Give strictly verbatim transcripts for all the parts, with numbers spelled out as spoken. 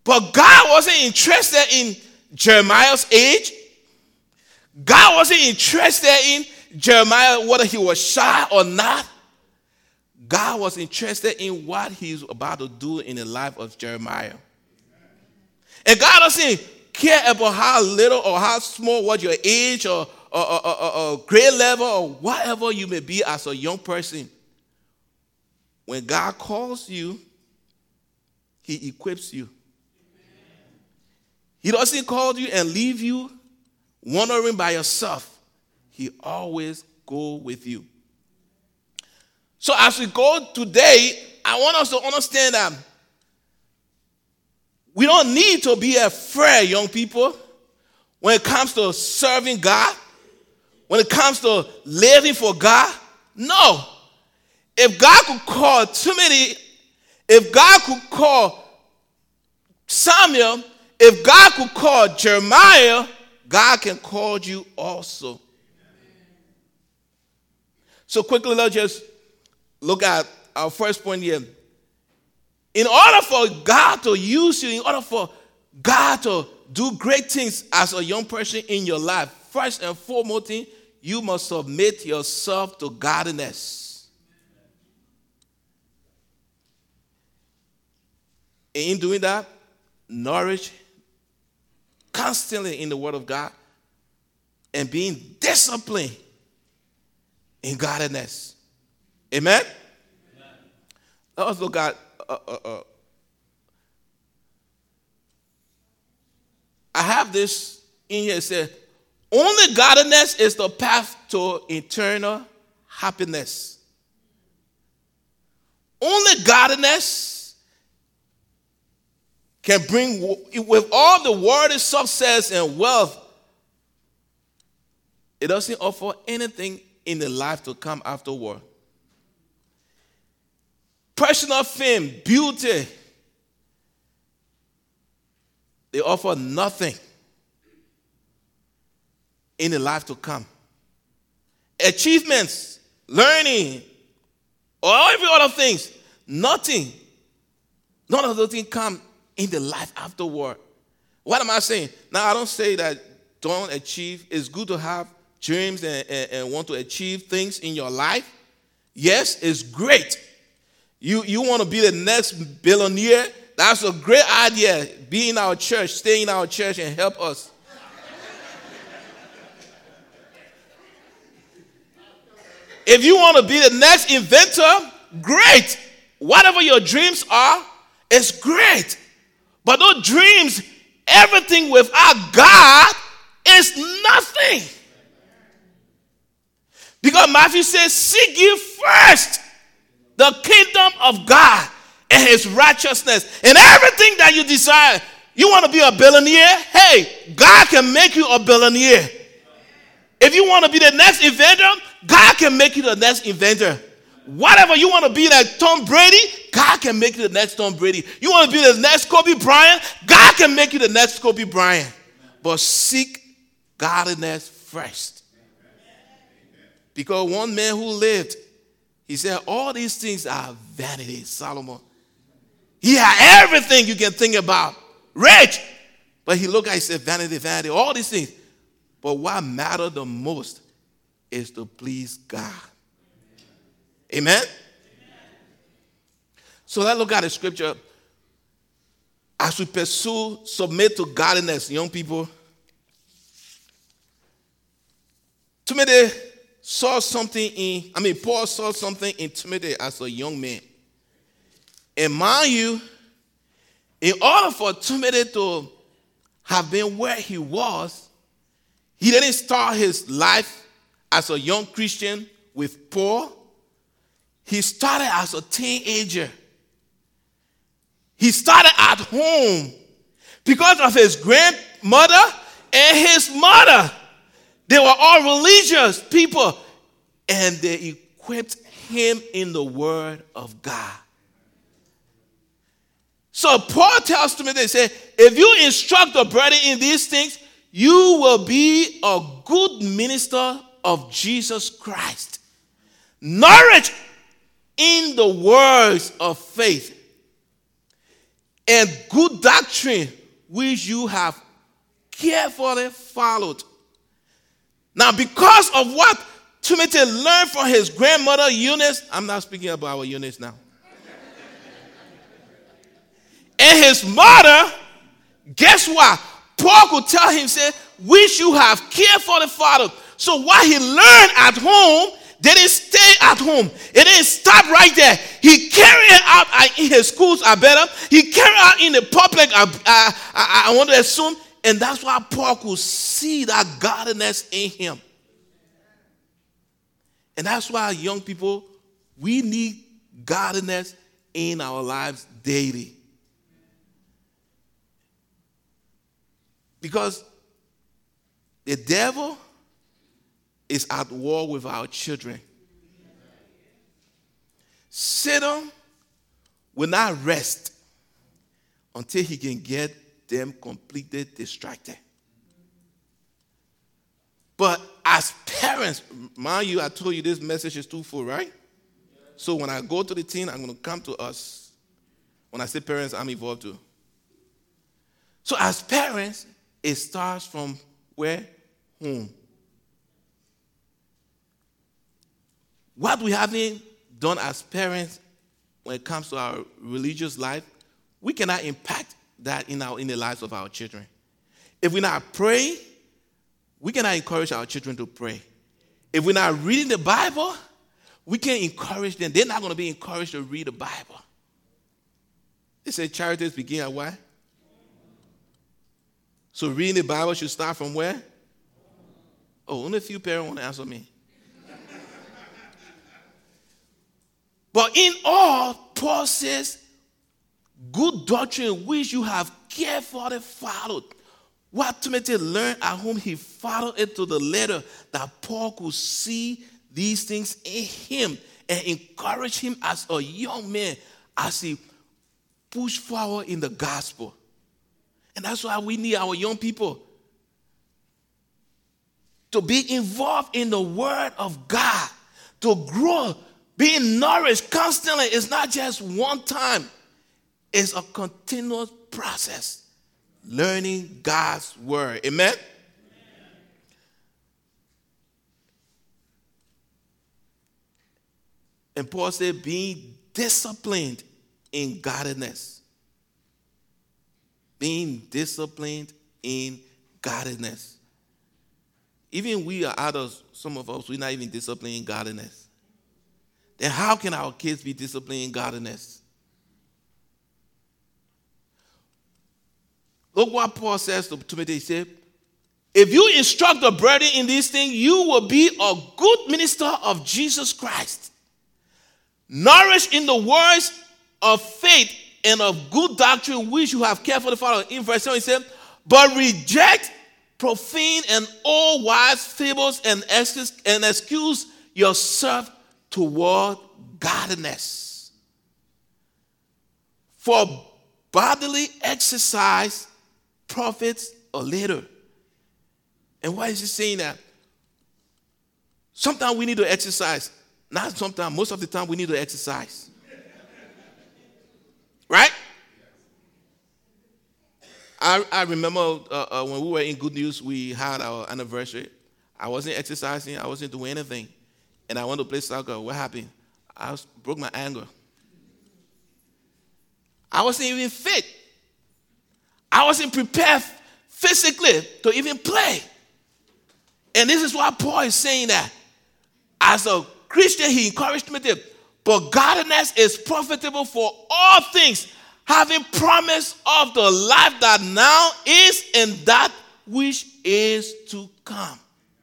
But God wasn't interested in Jeremiah's age. God wasn't interested in Jeremiah, whether he was shy or not. God was interested in what he's about to do in the life of Jeremiah. And God doesn't care about how little or how small, what your age or, or, or, or, or grade level or whatever you may be as a young person. When God calls you, he equips you. He doesn't call you and leave you wandering by yourself. He always goes with you. So as we go today, I want us to understand that we don't need to be afraid, young people, when it comes to serving God, when it comes to living for God. No. If God could call Timothy, if God could call Samuel, if God could call Jeremiah, God can call you also. So quickly, let's just look at our first point here. In order for God to use you, in order for God to do great things as a young person in your life, first and foremost, you must submit yourself to godliness. And in doing that, nourish constantly in the Word of God and being disciplined in godliness. Amen? Amen. Let us look at uh, uh, uh, I have this in here. It says, only godliness is the path to eternal happiness. Only godliness can bring, with all the worldly success and wealth, it doesn't offer anything in the life to come afterward. Personal fame, beauty, they offer nothing in the life to come. Achievements, learning, or every other things, nothing. None of those things come in the life afterward. What am I saying? Now, I don't say that don't achieve. It's good to have dreams and, and, and want to achieve things in your life. Yes, it's great. You, you want to be the next billionaire? That's a great idea. Be in our church, stay in our church and help us. If you want to be the next inventor, great. Whatever your dreams are, it's great. But those dreams, everything without God is nothing. Because Matthew says, seek ye first the kingdom of God and his righteousness. And everything that you desire, you want to be a billionaire? Hey, God can make you a billionaire. If you want to be the next inventor, God can make you the next inventor. Whatever you want to be like Tom Brady, God can make you the next Tom Brady. You want to be the next Kobe Bryant, God can make you the next Kobe Bryant. But seek godliness first. Because one man who lived, he said, all these things are vanity, Solomon. He had everything you can think about. Rich. But he looked at it and said, vanity, vanity, all these things. But what matters the most is to please God. Amen? Amen? So let's look at the scripture. As we pursue, submit to godliness, young people. Timothy saw something in, I mean, Paul saw something in Timothy as a young man. And mind you, in order for Timothy to have been where he was, he didn't start his life as a young Christian with Paul. He started as a teenager. He started at home because of his grandmother and his mother. They were all religious people, and they equipped him in the word of God. So Paul tells Timothy, they say, if you instruct the brother in these things, you will be a good minister of Jesus Christ, nourished in the words of faith. and good doctrine which you have carefully followed. Now, because of what Timothy learned from his grandmother Eunice, I'm not speaking about our Eunice now, and his mother, guess what? Paul could tell him, say, which you have carefully followed. So what he learned at home didn't stay at home. It didn't stop right there. He carried it out in his schools are better. He carried it out in the public, uh, uh, I, I want to assume. And that's why Paul could see that godliness in him. And that's why young people, we need godliness in our lives daily. Because the devil is at war with our children. Satan will not rest until he can get them completely distracted. But as parents, mind you, I told you this message is twofold, right? So when I go to the teen, I'm going to come to us. When I say parents, I'm involved too. So as parents, it starts from where? Home. What we haven't done as parents when it comes to our religious life, we cannot impact that in our in the lives of our children. If we're not praying, we cannot encourage our children to pray. If we're not reading the Bible, we can't encourage them. They're not going to be encouraged to read the Bible. They say charities begin at what? So reading the Bible should start from where? Oh, only a few parents want to answer me. But in all, Paul says, good doctrine which you have carefully followed. What Timothy learned at home, he followed it to the letter, that Paul could see these things in him and encourage him as a young man as he pushed forward in the gospel. And that's why we need our young people to be involved in the word of God, to grow, being nourished constantly. It's not just one time. It's a continuous process. Learning God's word. Amen? Amen? And Paul said, being disciplined in godliness. Being disciplined in godliness. Even we are adults, some of us, we're not even disciplined in godliness. Then how can our kids be disciplined in godliness? Look what Paul says to Timothy. He said, if you instruct the brethren in these things, you will be a good minister of Jesus Christ, nourished in the words of faith and of good doctrine which you have carefully followed. In verse seven, he said, but reject profane and old wise fables and excuse, and excuse yourself toward godliness. For bodily exercise profits a little. And why is he saying that? Sometimes we need to exercise. Not sometimes, most of the time we need to exercise. Right? I, I remember uh, uh, when we were in Good News, we had our anniversary. I wasn't exercising. I wasn't doing anything. And I went to play soccer. What happened? I was, broke my ankle. I wasn't even fit. I wasn't prepared physically to even play. And this is why Paul is saying that. As a Christian, he encouraged me to, but godliness is profitable for all things, having promise of the life that now is and that which is to come.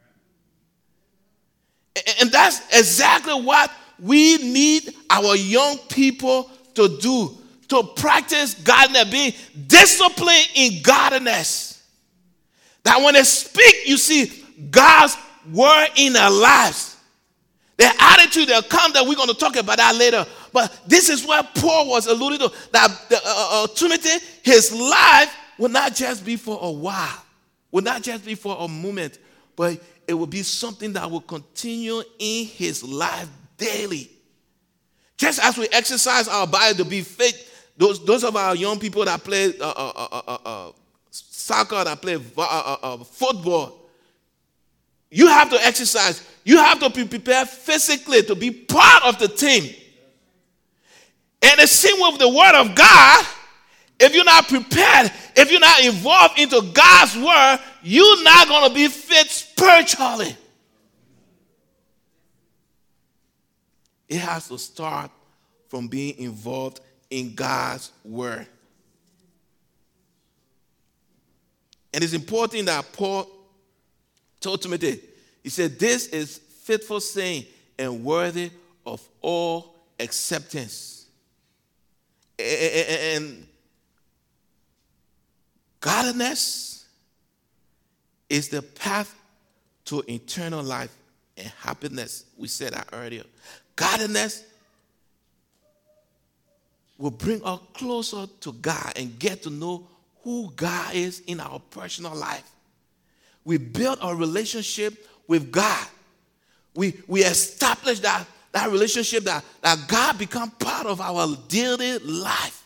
And that's exactly what we need our young people to do, to practice godliness, being disciplined in godliness. That when they speak, you see God's word in their lives. Their attitude, their conduct, we're going to talk about that later. But this is where Paul was alluding to, that the, uh, uh, Timothy, his life will not just be for a while, will not just be for a moment, but it will be something that will continue in his life daily. Just as we exercise our body to be fit, those, those of our young people that play uh, uh, uh, uh, uh, soccer, that play uh, uh, uh, football, you have to exercise. You have to be prepared physically to be part of the team. And the same with the word of God. If you're not prepared, if you're not involved into God's word, you're not going to be fit spiritually. It has to start from being involved in God's word. And it's important that Paul told Timothy, he said, this is faithful saying and worthy of all acceptance. And godliness is the path to eternal life and happiness. We said that earlier. Godliness will bring us closer to God and get to know who God is in our personal life. We build a relationship with God. We, we establish that, that relationship that, that God become part of our daily life.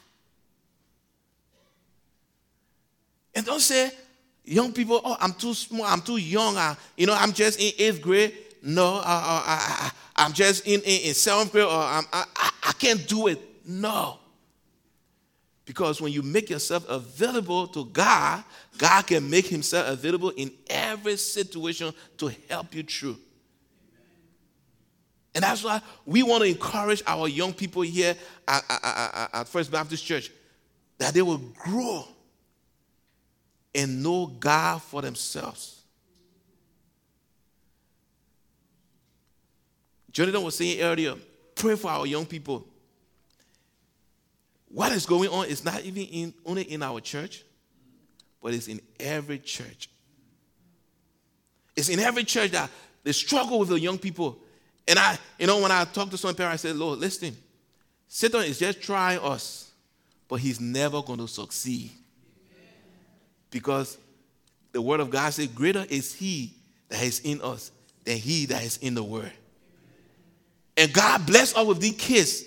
And don't say, young people, oh, I'm too small, I'm too young, I, you know, I'm just in eighth grade. No, uh, uh, I, I, I'm just in, in, in seventh grade, or I'm, I, I can't do it. No. Because when you make yourself available to God, God can make himself available in every situation to help you through. And that's why we want to encourage our young people here at, at, at, at First Baptist Church, that they will grow and know God for themselves. Jonathan was saying earlier, pray for our young people. What is going on is not even in, only in our church, but it's in every church. It's in every church that they struggle with the young people. And I, you know, when I talk to some parents, I say, Lord, listen, Satan is just trying us, but he's never going to succeed. Because the word of God says, greater is he that is in us than he that is in the world. And God bless us with these kids.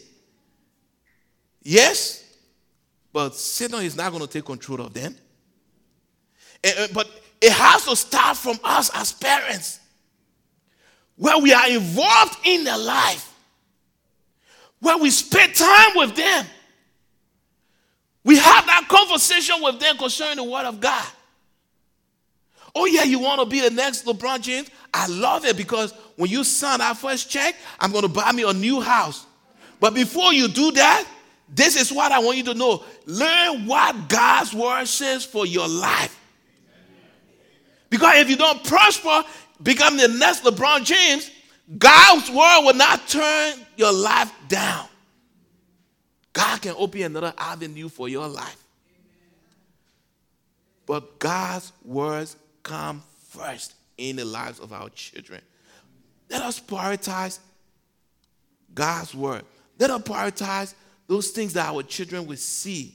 Yes, but Satan is not going to take control of them. And, but it has to start from us as parents, where we are involved in their life, where we spend time with them. We have that conversation with them concerning the word of God. Oh yeah, you want to be the next LeBron James? I love it, because when you sign our first check, I'm going to buy me a new house. But before you do that, this is what I want you to know. Learn what God's word says for your life. Because if you don't prosper, become the next LeBron James, God's word will not turn your life down. God can open another avenue for your life. But God's words come first in the lives of our children. Let us prioritize God's word. Let us prioritize those things that our children will see.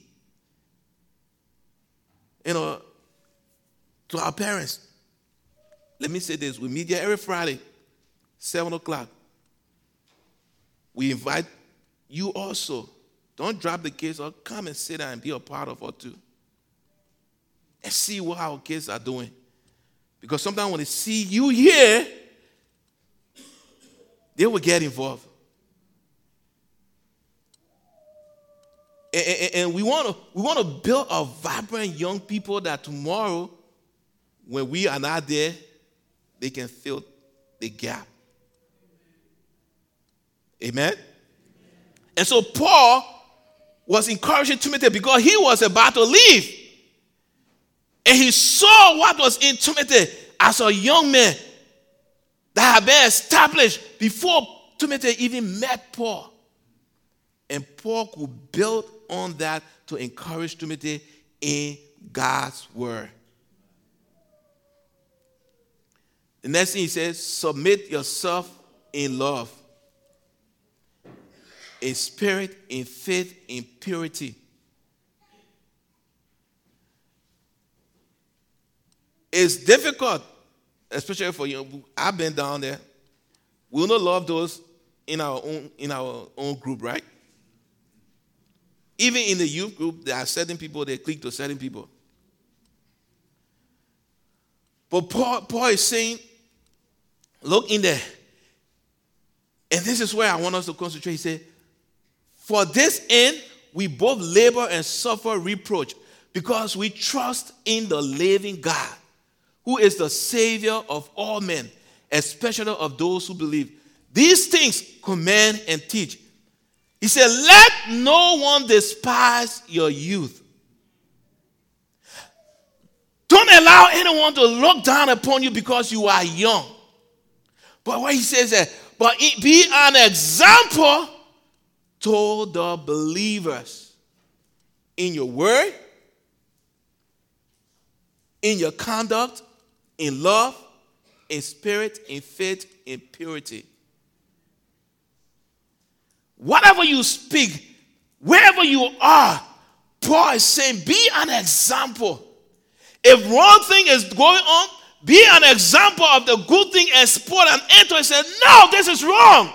You know, to our parents, let me say this. We meet here every Friday, seven o'clock. We invite you also. Don't drop the kids, or come and sit down and be a part of it too. And see what our kids are doing. Because sometimes when they see you here, they will get involved. And, and, and we want to we want to build a vibrant young people that tomorrow, when we are not there, they can fill the gap. Amen? And so Paul was encouraging Timothy because he was about to leave. And he saw what was in Timothy as a young man that had been established before Timothy even met Paul. And Paul could build on that to encourage Timothy in God's word. The next thing he says, submit yourself in love, in spirit, in faith, in purity. It's difficult, especially for you. I've been down there. We don't love those in our own in our own group, right? Even in the youth group, there are certain people, they click to certain people. But Paul, Paul is saying, look in there. And this is where I want us to concentrate. He said, for this end, we both labor and suffer reproach because we trust in the living God, who is the Savior of all men, especially of those who believe. These things command and teach. He said, let no one despise your youth. Don't allow anyone to look down upon you because you are young. But what he says that, but be an example to the believers in your word, in your conduct, in love, in spirit, in faith, in purity. Whatever you speak, wherever you are, Paul is saying, be an example. If wrong thing is going on, be an example of the good thing and support and enter and say, no, this is wrong.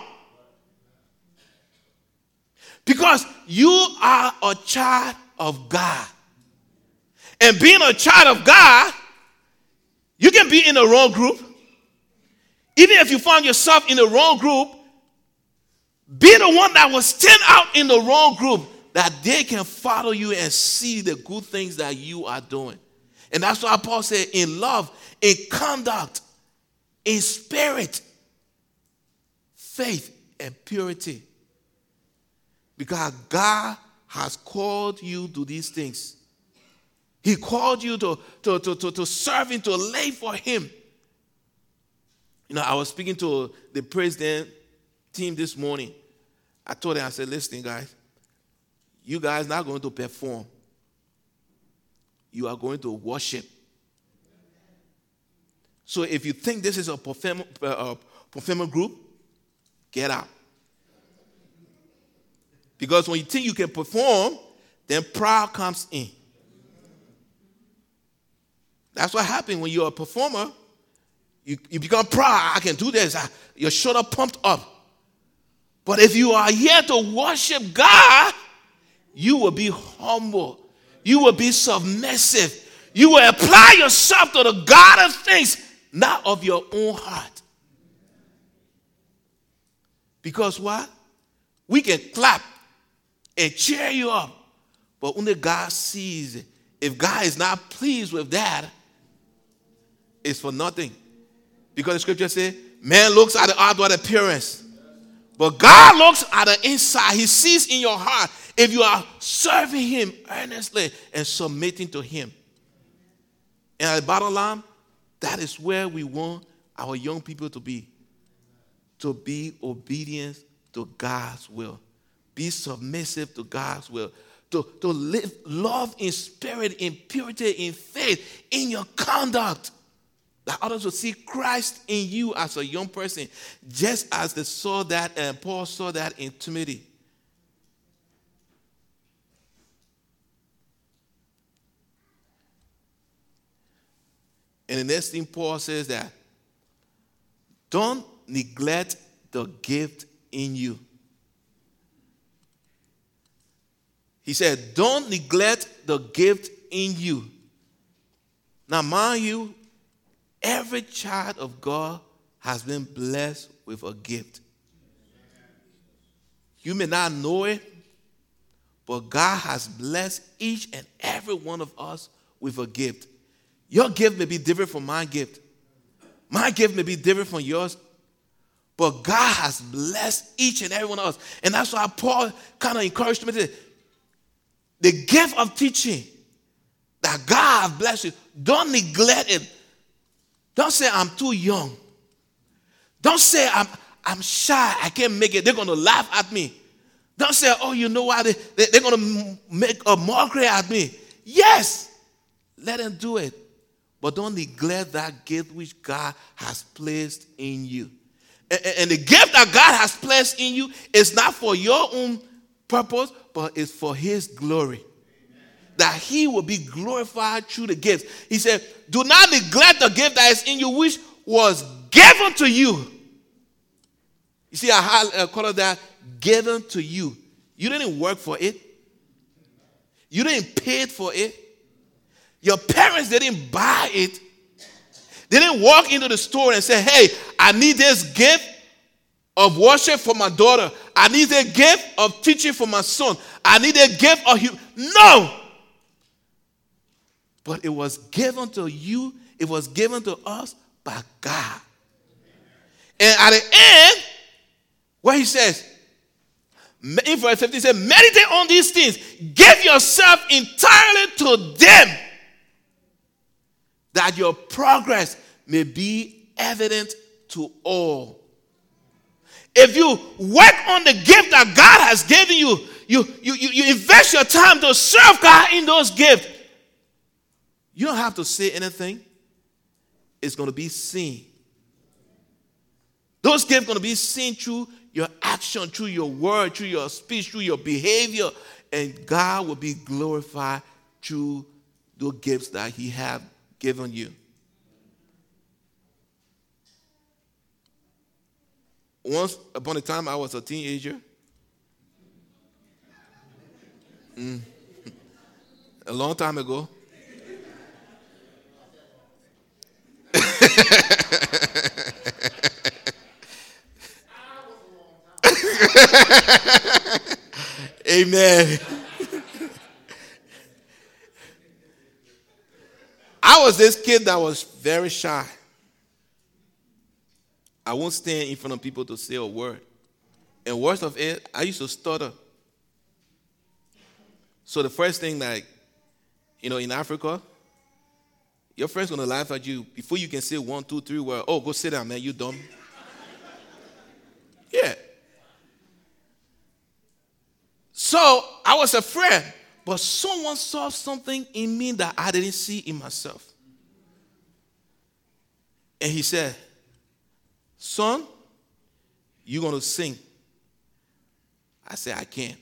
Because you are a child of God. And being a child of God, you can be in the wrong group. Even if you find yourself in the wrong group, be the one that will stand out in the wrong group, that they can follow you and see the good things that you are doing. And that's why Paul said, in love, in conduct, in spirit, faith, and purity. Because God has called you to these things. He called you to, to, to, to, to serve Him, to lay for Him. You know, I was speaking to the president team this morning. I told them, I said, listen, guys, you guys not going to perform. You are going to worship. So if you think this is a perform, uh, performer group, get out. Because when you think you can perform, then pride comes in. That's what happens when you're a performer. You, you become proud. I can do this. I, your shoulder pumped up. But if you are here to worship God, you will be humble. You will be submissive. You will apply yourself to the God of things, not of your own heart. Because what? We can clap and cheer you up, but only God sees it. If God is not pleased with that, it's for nothing. Because the scripture says, man looks at the outward appearance, but God looks at the inside. He sees in your heart if you are serving Him earnestly and submitting to Him. And at the bottom line, that is where we want our young people to be. To be obedient to God's will. Be submissive to God's will. To, to live love in spirit, in purity, in faith, in your conduct. That others will see Christ in you as a young person. Just as they saw that and Paul saw that in Timothy. And the next thing Paul says that, don't neglect the gift in you. He said, don't neglect the gift in you. Now, mind you, every child of God has been blessed with a gift. You may not know it, but God has blessed each and every one of us with a gift. Your gift may be different from my gift. My gift may be different from yours. But God has blessed each and every one of us. And that's why Paul kind of encouraged me to say, the gift of teaching that God has blessed you, don't neglect it. Don't say, I'm too young. Don't say, I'm, I'm shy, I can't make it. They're going to laugh at me. Don't say, oh, you know what? They, they, they're going to make a mockery at me. Yes, let them do it. But don't neglect that gift which God has placed in you. And, and the gift that God has placed in you is not for your own purpose, but it's for His glory. Amen. That He will be glorified through the gift. He said, do not neglect the gift that is in you, which was given to you. You see, I call it that, given to you. You didn't work for it. You didn't pay for it. Your parents didn't buy it. They didn't walk into the store and say, hey, I need this gift of worship for my daughter. I need a gift of teaching for my son. I need a gift of you. No. But it was given to you. It was given to us by God. And at the end, what he says, in verse fifteen, he said, meditate on these things. Give yourself entirely to them, that your progress may be evident to all. If you work on the gift that God has given you, you, you, you, you invest your time to serve God in those gifts, you don't have to say anything. It's going to be seen. Those gifts are going to be seen through your action, through your word, through your speech, through your behavior. And God will be glorified through the gifts that he has given you. Once upon a time, I was a teenager. Mm. A long time ago. Amen. I was this kid that was very shy. I won't stand in front of people to say a word. And worst of it, I used to stutter. So the first thing, like, you know, in Africa, your friend's going to laugh at you before you can say one, two, three words. Oh, go sit down, man, you dumb. Yeah. So I was afraid, but someone saw something in me that I didn't see in myself. And he said, son, you're going to sing. I said, I can't.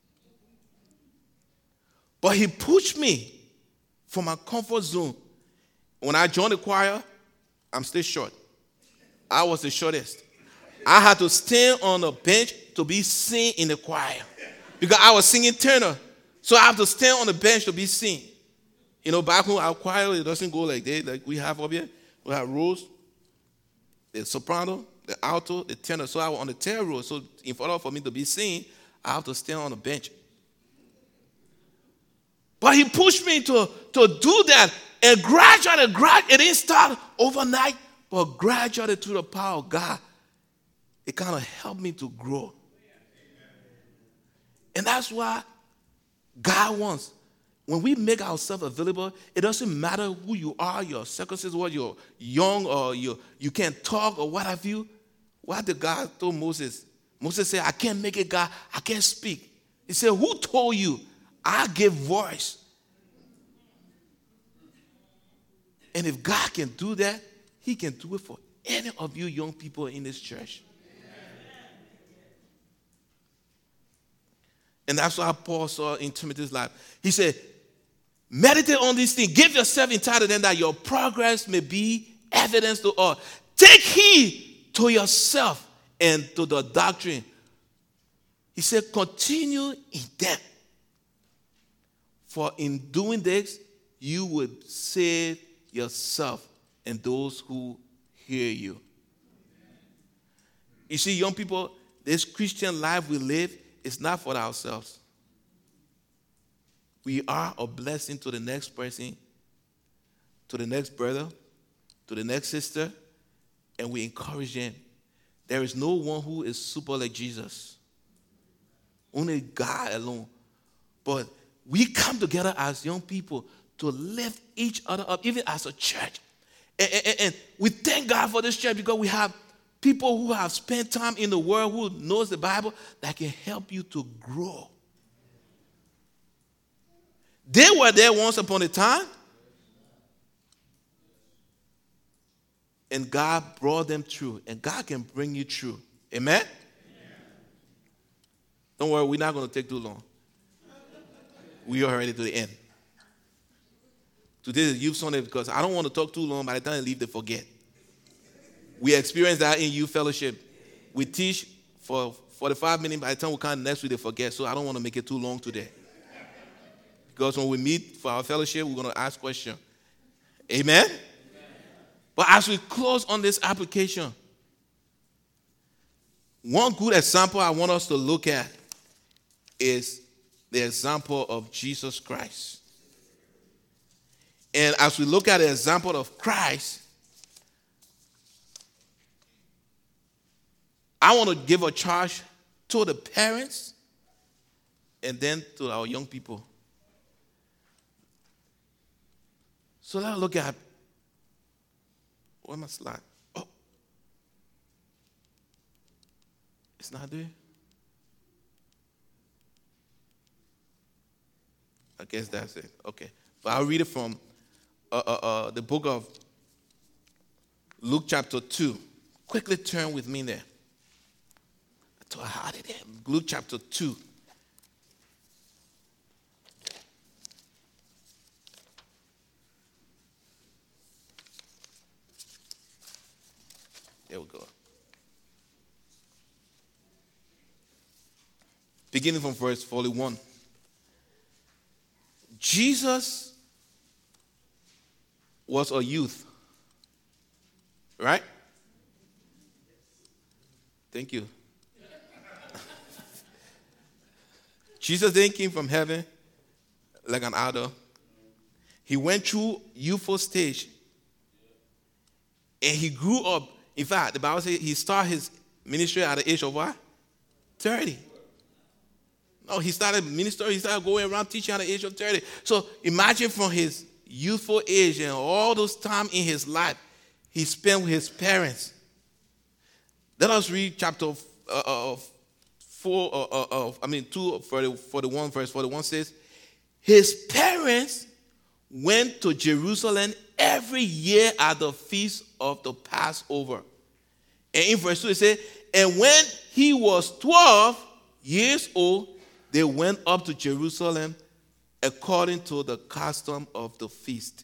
But he pushed me from my comfort zone. When I joined the choir, I'm still short. I was the shortest. I had to stand on a bench to be seen in the choir because I was singing tenor. So I have to stand on the bench to be seen. You know, back home, our choir, it doesn't go like that. Like we have up here. We have rows. The soprano, the alto, the tenor. So I was on the tenor row. So in order for me to be seen, I have to stand on the bench. But he pushed me to, to do that. And gradually, gradually, it didn't start overnight, but gradually through the power of God, it kind of helped me to grow. And that's why God wants, when we make ourselves available, it doesn't matter who you are, your circumstances, whether you're young or you you can't talk or what have you. What did God told Moses? Moses said, I can't make it, God. I can't speak. He said, who told you? I give voice. And if God can do that, he can do it for any of you young people in this church. And that's what Paul saw in Timothy's life. He said, meditate on these things. Give yourself entirely then that your progress may be evidence to all. Take heed to yourself and to the doctrine. He said, continue in them. For in doing this, you would save yourself and those who hear you. You see, young people, this Christian life we live is not for ourselves. We are a blessing to the next person, to the next brother, to the next sister, and we encourage them. There is no one who is super like Jesus. Only God alone. But we come together as young people to lift each other up, even as a church. And, and, and we thank God for this church because we have people who have spent time in the world, who knows the Bible, that can help you to grow. They were there once upon a time, and God brought them through, and God can bring you through. Amen? Amen. Don't worry, we're not going to take too long. We are already to the end. Today is Youth Sunday because I don't want to talk too long. By the time I leave, they forget. We experience that in youth fellowship. We teach for forty-five minutes. By the time we come next week, they forget. So I don't want to make it too long today. Because when we meet for our fellowship, we're going to ask questions. Amen? Amen? But as we close on this application, one good example I want us to look at is the example of Jesus Christ. And as we look at the example of Christ, I want to give a charge to the parents and then to our young people. So let's look at, where's my slide? Oh, it's not there. I guess that's it. Okay. But I'll read it from uh, uh, uh, the book of Luke chapter two. Quickly turn with me there. I thought I had it there. Luke chapter two. There we go. Beginning from verse forty-one. Jesus was a youth, right? Thank you. Jesus didn't come from heaven like an adult. He went through youthful stage, and he grew up. In fact, the Bible says he started his ministry at the age of what? thirty. No, he started ministering, he started going around teaching at the age of thirty. So imagine from his youthful age and all those time in his life he spent with his parents. Let us read chapter uh, uh, four, uh, uh, uh, I mean two, forty-one, verse forty-one says, his parents went to Jerusalem every year at the feast of the Passover. And in verse two it says, and when he was twelve years old, they went up to Jerusalem according to the custom of the feast.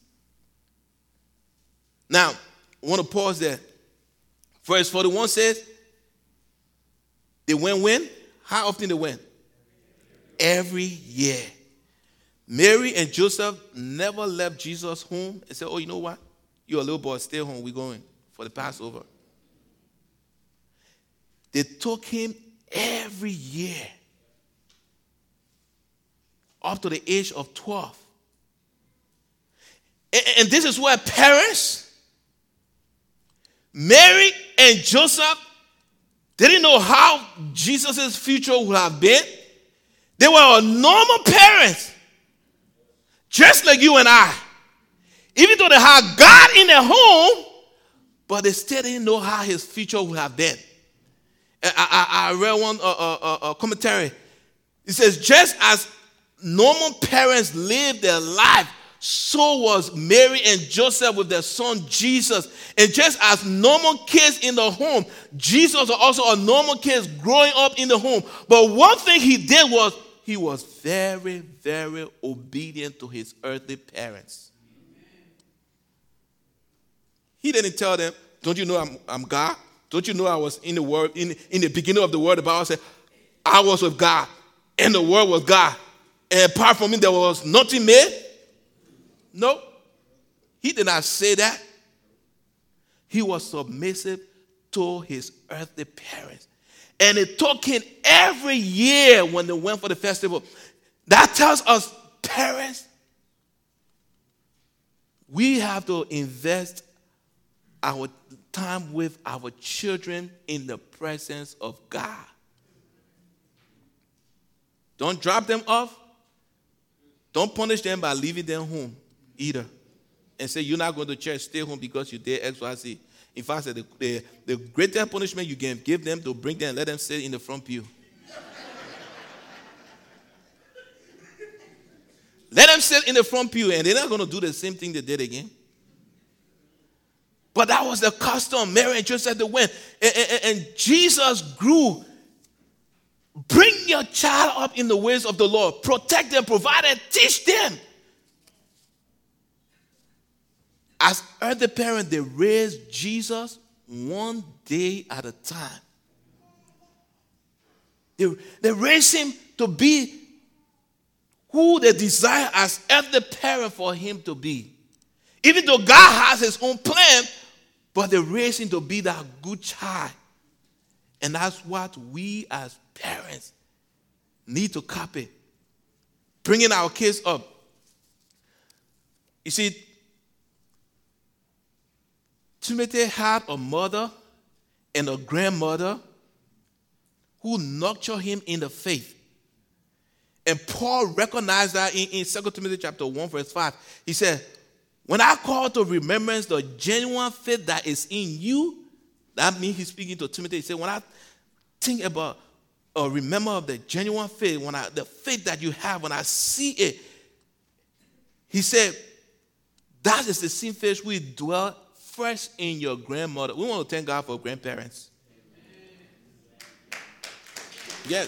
Now, I want to pause there. Verse forty-one says, they went when? How often they went? Every year. Mary and Joseph never left Jesus home and said, oh, you know what? You're a little boy, stay home, we're going for the Passover. They took him every year up to the age of twelve. And, and this is where parents, Mary and Joseph, they didn't know how Jesus' future would have been. They were a normal parents, just like you and I. Even though they had God in their home, but they still didn't know how his future would have been. I, I, I read one uh, uh, uh, commentary. It says, just as normal parents lived their life, so was Mary and Joseph with their son Jesus. And just as normal kids in the home, Jesus was also a normal kid growing up in the home. But one thing he did was he was very, very obedient to his earthly parents. He didn't tell them, don't you know I'm, I'm God? Don't you know I was in the world, in, in the beginning of the world, the Bible said, I was with God, and the world was God. And apart from me, there was nothing made. No. He did not say that. He was submissive to his earthly parents. And it took him every year when they went for the festival. That tells us, parents, we have to invest our time with our children in the presence of God. Don't drop them off. Don't punish them by leaving them home either. And say, you're not going to church, stay home because you did X, Y, Z. In fact, the, the, the greatest punishment you can give them to bring them and let them sit in the front pew. Let them sit in the front pew and they're not going to do the same thing they did again. But that was the custom. Mary and Joseph, they went. And, and, and Jesus grew. Bring your child up in the ways of the Lord. Protect them, provide them, teach them. As earthly parents, they raised Jesus one day at a time. They, they raised him to be who they desire as earthly parent for him to be. Even though God has his own plan, but they raise him to be that good child. And that's what we as parents need to copy. Bringing our kids up. You see, Timothy had a mother and a grandmother who nurtured him in the faith. And Paul recognized that in, in Second Timothy chapter one, verse five. He said, when I call to remembrance the genuine faith that is in you, that means he's speaking to Timothy. He said, when I think about or remember of the genuine faith, when I the faith that you have, when I see it, he said, that is the same faith we dwell first in your grandmother. We want to thank God for grandparents. Yes.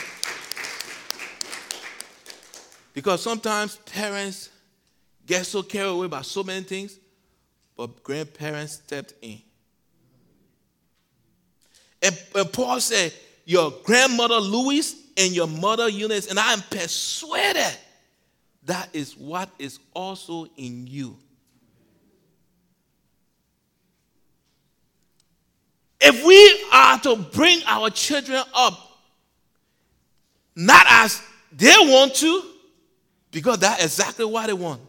Because sometimes parents get so carried away by so many things, but grandparents stepped in. And, and Paul said, your grandmother Louise and your mother Eunice, and I am persuaded that is what is also in you. If we are to bring our children up, not as they want to, because that's exactly what they want,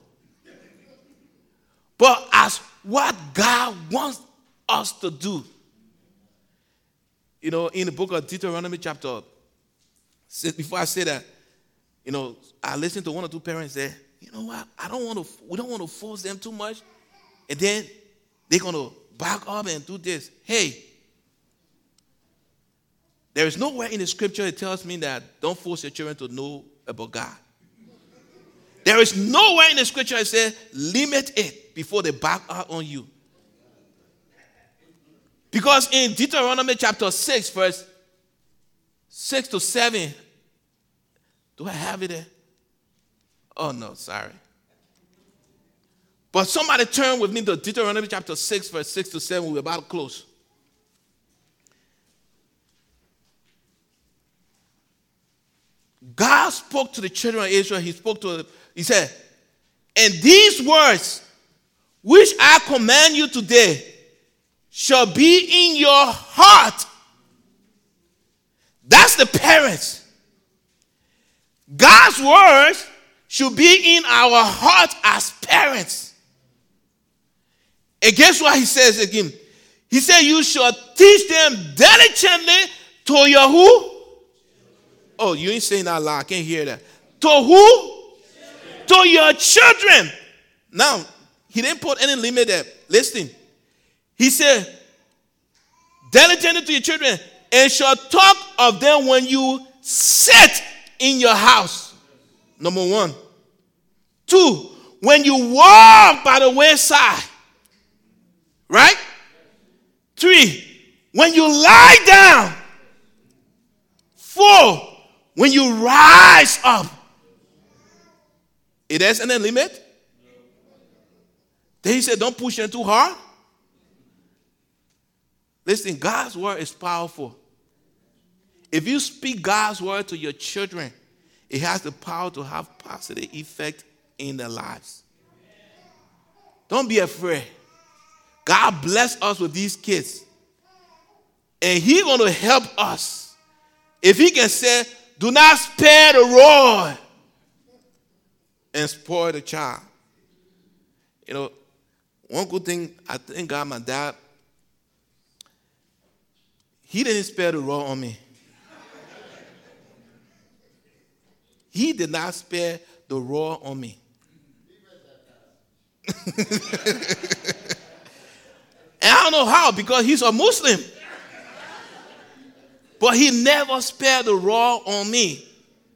but as what God wants us to do. You know, in the book of Deuteronomy chapter, before I say that, you know, I listened to one or two parents say, you know what, I don't want to, we don't want to force them too much, and then they're going to back up and do this. Hey, there is nowhere in the scripture it tells me that don't force your children to know about God. There is nowhere in the scripture it says limit it before they back out on you. Because in Deuteronomy chapter six, verse six to seven, do I have it there? Oh no, sorry. But somebody turn with me to Deuteronomy chapter six, verse six to seven. We're about to close. God spoke to the children of Israel. He spoke to them. He said, and these words which I command you today shall be in your heart. That's the parents. God's words should be in our heart as parents. And guess what he says again? He said, you shall teach them diligently to your who? Oh, you ain't saying that loud. I can't hear that. To who? Children. To your children. Now, he didn't put any limit there. Listen. He said, diligently to your children, and shall talk of them when you sit in your house. Number one. Two, when you walk by the wayside. Right? Three, when you lie down. Four, when you rise up. It has any limit? Then he said, don't push them too hard. Listen, God's word is powerful. If you speak God's word to your children, it has the power to have positive effect in their lives. Don't be afraid. God bless us with these kids. And he's going to help us. If he can say, do not spare the rod and spoil the child. You know, one good thing, I thank God my dad, he didn't spare the rod on me. He did not spare the rod on me. And I don't know how, because he's a Muslim. But he never spared the rod on me.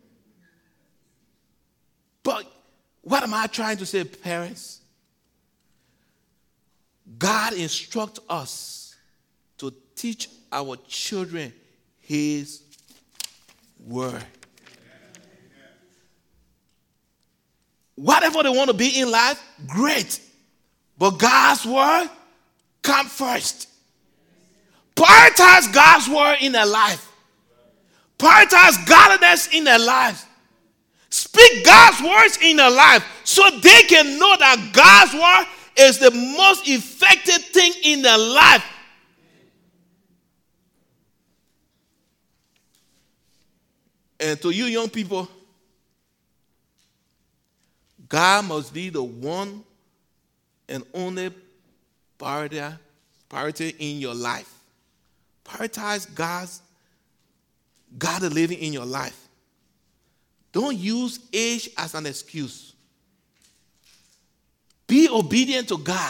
But what am I trying to say, parents? God instructs us to teach our children his word. Whatever they want to be in life, great. But God's word come first. Prioritize God's word in their life. Prioritize godliness in their lives. Speak God's words in their life so they can know that God's word is the most effective thing in their life. And to you young people, God must be the one and only priority, priority in your life. Prioritize God's God living in your life. Don't use age as an excuse. Be obedient to God.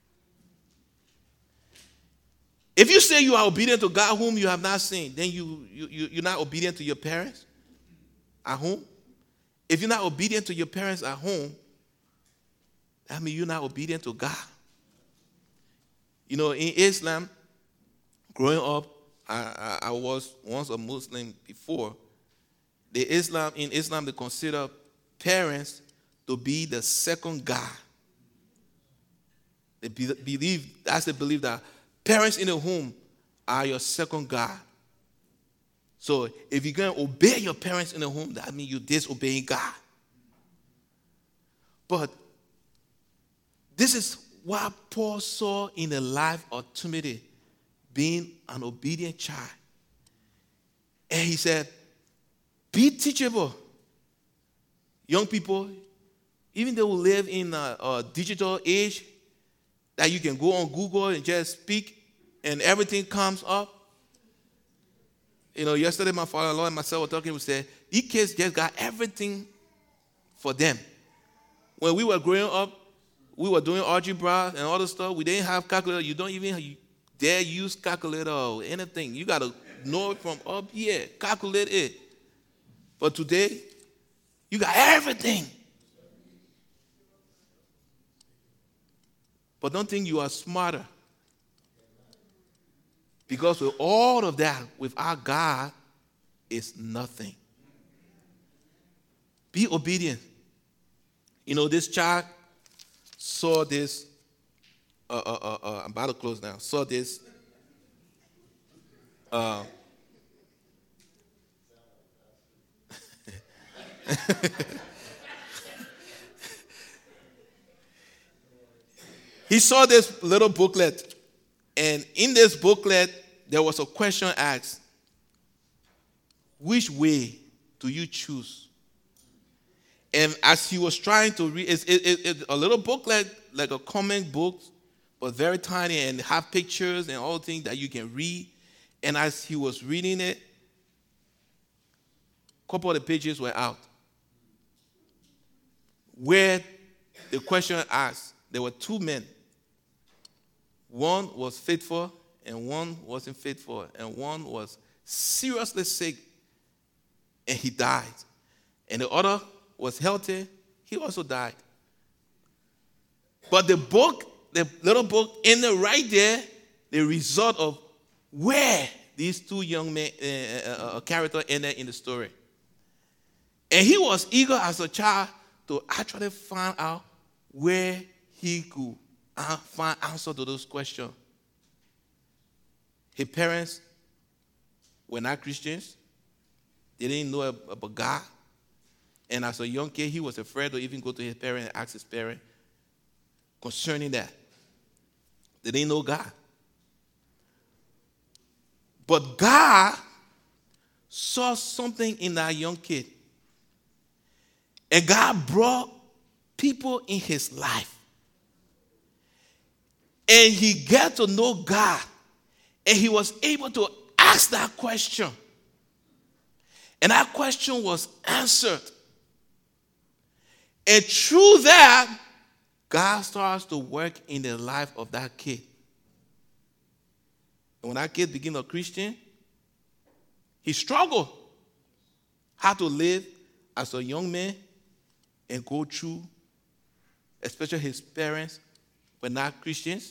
If you say you are obedient to God whom you have not seen, then you, you, you, you're not obedient to your parents at home. If you're not obedient to your parents at home, that means you're not obedient to God. You know, in Islam, growing up, I, I, I was once a Muslim before. The Islam in Islam, they consider parents to be the second God. They be, believe, that's the belief that parents in the home are your second God. So if you're going to obey your parents in the home, that means you're disobeying God. But this is what Paul saw in the life of Timothy, being an obedient child. And he said, be teachable. Young people, even though we live in a, a digital age, that you can go on Google and just speak and everything comes up. You know, yesterday my father-in-law and myself were talking, we said, these kids just got everything for them. When we were growing up, we were doing algebra and all the stuff. We didn't have calculator. You don't even dare use calculator or anything. You got to know it from up here. Calculate it. But today, you got everything. But don't think you are smarter. Because with all of that, without God, it's nothing. Be obedient. You know, this child saw this, uh, uh, uh, uh, I'm about to close now, saw this, uh, he saw this little booklet, and in this booklet, there was a question asked, which way do you choose? And as he was trying to read, it's, it, it, it, a little booklet, like a comic book, but very tiny and have pictures and all things that you can read. And as he was reading it, a couple of the pages were out. Where the question asked, there were two men. One was faithful and one wasn't faithful. And one was seriously sick and he died. And the other was healthy, he also died. But the book, the little book, in the right there, the result of where these two young men, uh, uh, uh, character ended in the story. And he was eager as a child to actually find out where he could find answer to those questions. His parents were not Christians. They didn't know about God. And as a young kid, he was afraid to even go to his parents and ask his parents concerning that. They didn't know God. But God saw something in that young kid. And God brought people in his life. And he got to know God. And he was able to ask that question. And that question was answered. And through that, God starts to work in the life of that kid. And when that kid became a Christian, he struggled how to live as a young man and go through, especially his parents were not Christians.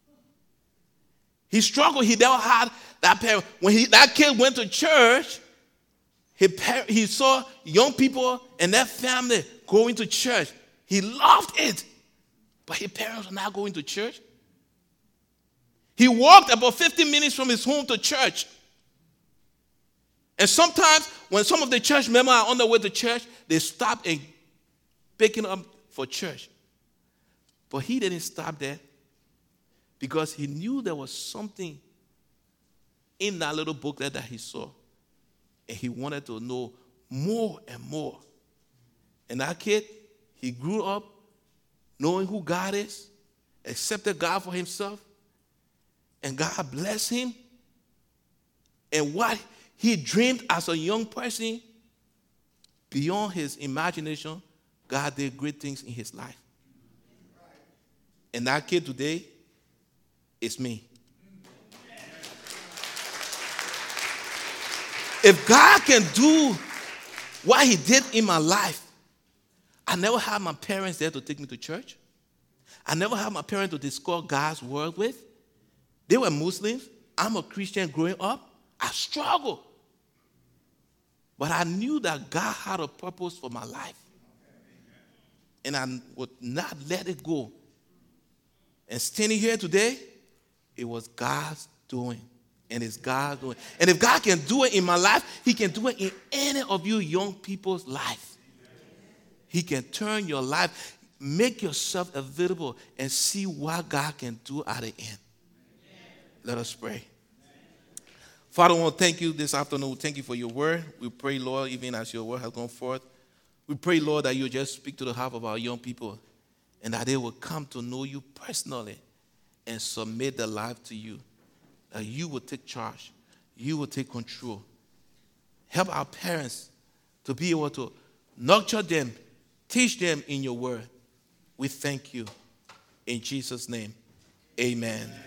He struggled. He never had that parent. When he, that kid went to church, he, he saw young people and their family going to church. He loved it. But his parents were not going to church. He walked about fifteen minutes from his home to church. And sometimes when some of the church members are on their way to church, they stop and picking up for church. But he didn't stop there because he knew there was something in that little booklet that he saw. And he wanted to know more and more. And that kid, he grew up knowing who God is, accepted God for himself, and God blessed him. And what he dreamed as a young person, beyond his imagination, God did great things in his life. And that kid today is me. If God can do what he did in my life, I never had my parents there to take me to church. I never had my parents to discuss God's word with. They were Muslims. I'm a Christian growing up. I struggled. But I knew that God had a purpose for my life. And I would not let it go. And standing here today, it was God's doing. And it's God's doing. And if God can do it in my life, he can do it in any of you young people's life. He can turn your life, make yourself available, and see what God can do at the end. Let us pray. Father, I want to thank you this afternoon. Thank you for your word. We pray, Lord, even as your word has gone forth, we pray, Lord, that you just speak to the heart of our young people and that they will come to know you personally and submit their life to you. That you will take charge. You will take control. Help our parents to be able to nurture them, teach them in your word. We thank you. In Jesus' name, amen.